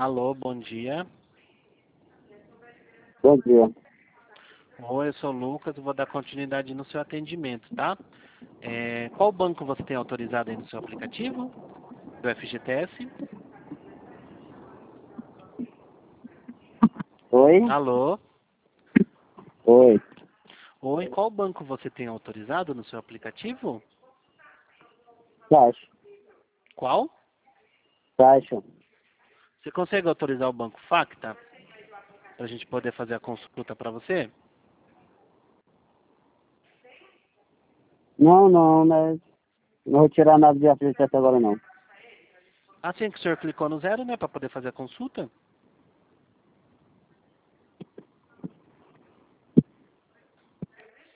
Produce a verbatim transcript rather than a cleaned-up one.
Alô, bom dia. Bom dia. Oi, eu sou o Lucas, vou dar continuidade no seu atendimento, tá? É, qual banco você tem autorizado aí no seu aplicativo? Do F G T S? Oi? Alô? Oi. Oi, qual banco você tem autorizado no seu aplicativo? Caixa. Qual? Caixa. Você consegue autorizar o banco Facta? Para a gente poder fazer a consulta para você? Não, não, né? Não vou tirar nada de F G T S agora não. Assim que o senhor clicou no zero, né, para poder fazer a consulta?